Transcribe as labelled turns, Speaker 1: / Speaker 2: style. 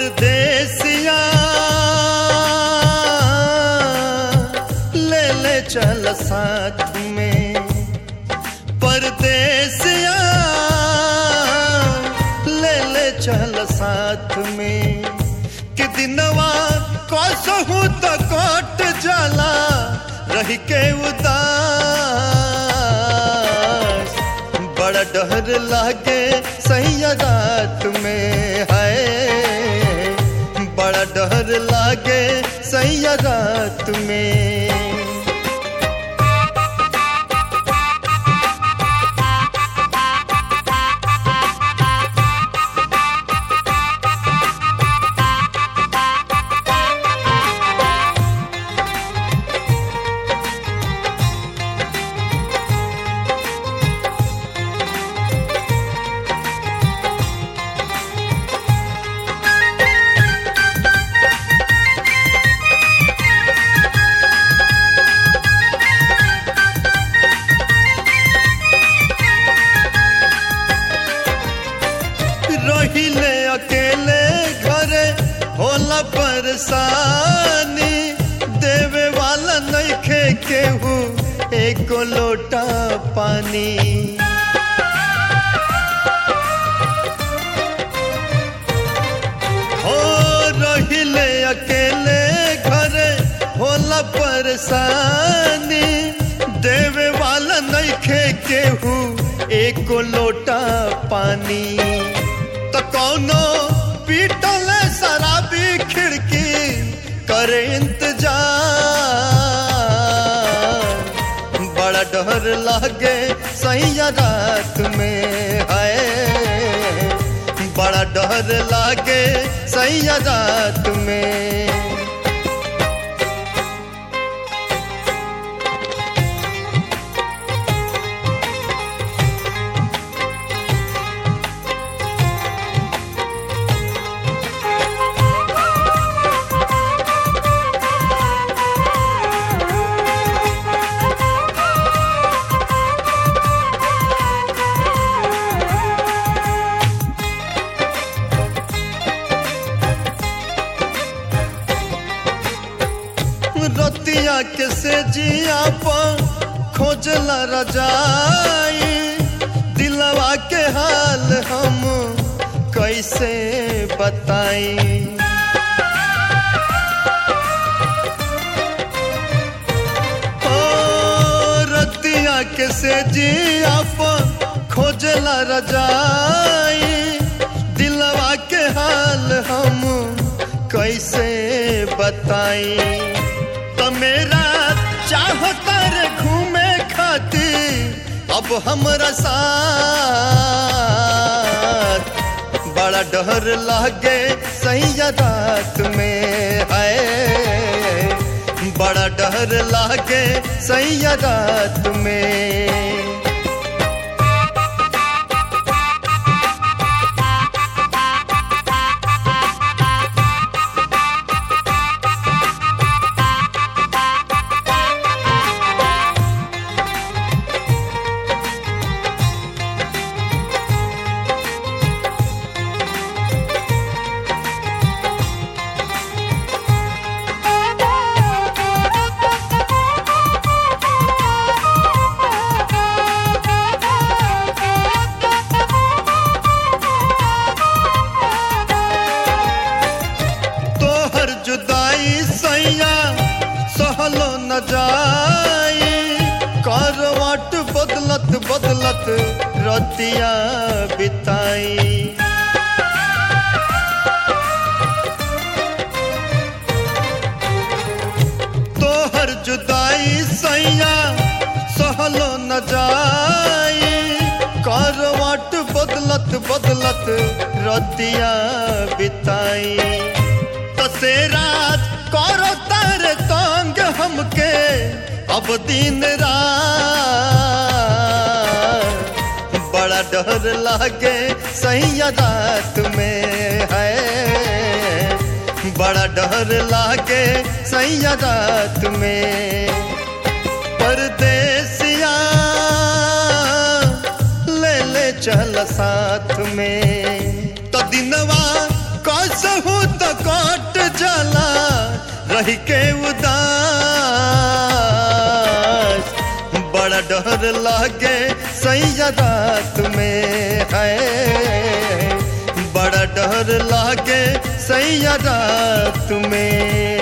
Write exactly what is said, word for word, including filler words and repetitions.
Speaker 1: परदेसिया ले ले चल साथ में, परदेसिया ले ले चल साथ में, कि दिनवा कसहु तो कट जाला रही के उदास, बड़ा डर लागे सैया रात में है, बड़ा डर लागे सैया रात में। रहिले अकेले घरे होला परेशानी, देवे वाला नइखे केहू एको लोटा पानी। हो रहिले अकेले घरे होला परेशानी, देवे वाला नइखे केहू एको लोटा पानी। तो कौनो पीटल शराबी खिड़की करे इंतजार, बड़ा डर लागे सैया रात में है, बड़ा डर लागे सैया रात में। रतिया के से जिया पर खोजला रजाई, दिलवा के हाल हम कैसे बताई। ओ रतिया के से जिया पर खोजला रजाई, दिलवा के हाल हम कैसे बताई। तो मेरा चाहता रे घूमे खाती अब हमरा साथ, बड़ा डर लागे सैया रात में है, बड़ा डर लागे सैया रात में। न जाई करवट बदलत बदलत रतिया बिताई। तोहर जुदाई सैया सहलो न जाई करवट बदलत बदलत रतिया बिताई। तसेरात करो तारे तंग हमके अब दिन रात, बड़ा डर लागे सैया रात में है, बड़ा डर लागे सैया रात में। परदेसिया ले ले चल साथ में, तो दिनवा कस कसहू तो कट जाला रही के उदास। बड़ा डर लागे सैया रात में है, बड़ा डर लागे सैया रात में।